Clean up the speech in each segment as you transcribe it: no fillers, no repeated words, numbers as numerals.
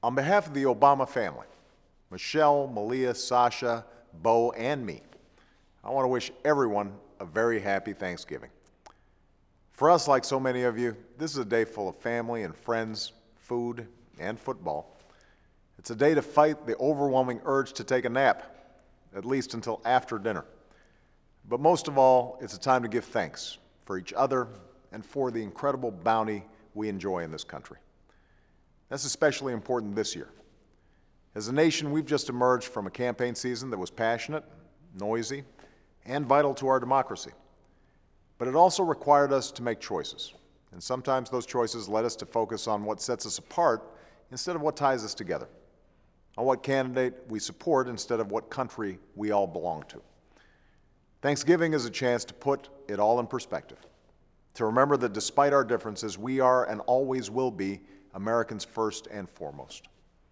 On behalf of the Obama family, Michelle, Malia, Sasha, Bo, and me, I want to wish everyone a very happy Thanksgiving. For us, like so many of you, this is a day full of family and friends, food, and football. It's a day to fight the overwhelming urge to take a nap, at least until after dinner. But most of all, it's a time to give thanks for each other and for the incredible bounty we enjoy in this country. That's especially important this year. As a nation, we've just emerged from a campaign season that was passionate, noisy, and vital to our democracy. But it also required us to make choices, and sometimes those choices led us to focus on what sets us apart instead of what ties us together, on what candidate we support instead of what country we all belong to. Thanksgiving is a chance to put it all in perspective, to remember that despite our differences, we are and always will be Americans first and foremost.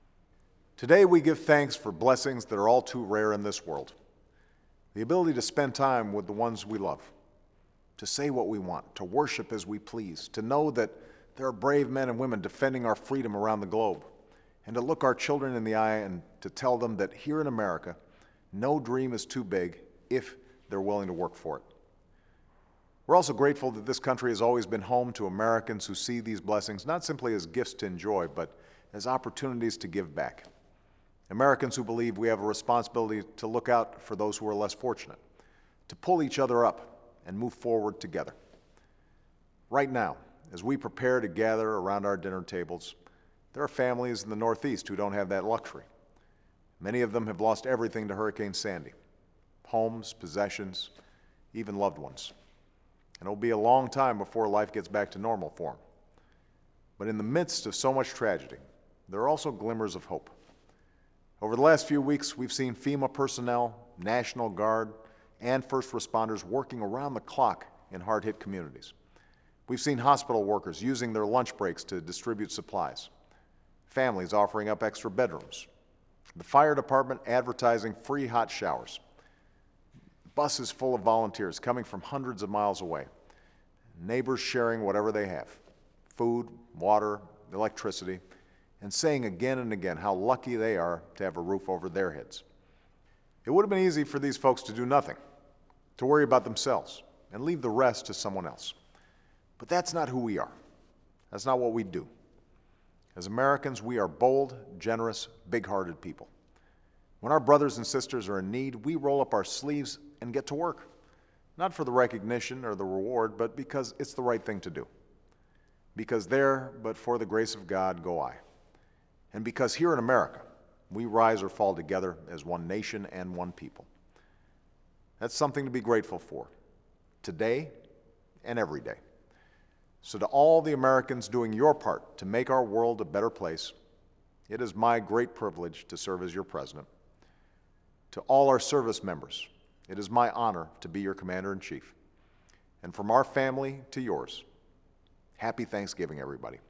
Today we give thanks for blessings that are all too rare in this world. The ability to spend time with the ones we love, to say what we want, to worship as we please, to know that there are brave men and women defending our freedom around the globe, and to look our children in the eye and to tell them that here in America, no dream is too big if they're willing to work for it. We're also grateful that this country has always been home to Americans who see these blessings not simply as gifts to enjoy, but as opportunities to give back. Americans who believe we have a responsibility to look out for those who are less fortunate, to pull each other up and move forward together. Right now, as we prepare to gather around our dinner tables, there are families in the Northeast who don't have that luxury. Many of them have lost everything to Hurricane Sandy: homes, possessions, even loved ones. And it will be a long time before life gets back to normal for them. But in the midst of so much tragedy, there are also glimmers of hope. Over the last few weeks, we've seen FEMA personnel, National Guard, and first responders working around the clock in hard-hit communities. We've seen hospital workers using their lunch breaks to distribute supplies, families offering up extra bedrooms, the fire department advertising free hot showers, buses full of volunteers coming from hundreds of miles away, neighbors sharing whatever they have, food, water, electricity, and saying again and again how lucky they are to have a roof over their heads. It would have been easy for these folks to do nothing, to worry about themselves, and leave the rest to someone else. But that's not who we are. That's not what we do. As Americans, we are bold, generous, big-hearted people. When our brothers and sisters are in need, we roll up our sleeves and get to work, not for the recognition or the reward, but because it's the right thing to do. Because there, but for the grace of God, go I. And because here in America, we rise or fall together as one nation and one people. That's something to be grateful for, today and every day. So to all the Americans doing your part to make our world a better place, it is my great privilege to serve as your president. To all our service members, it is my honor to be your Commander-in-Chief. And from our family to yours, happy Thanksgiving, everybody.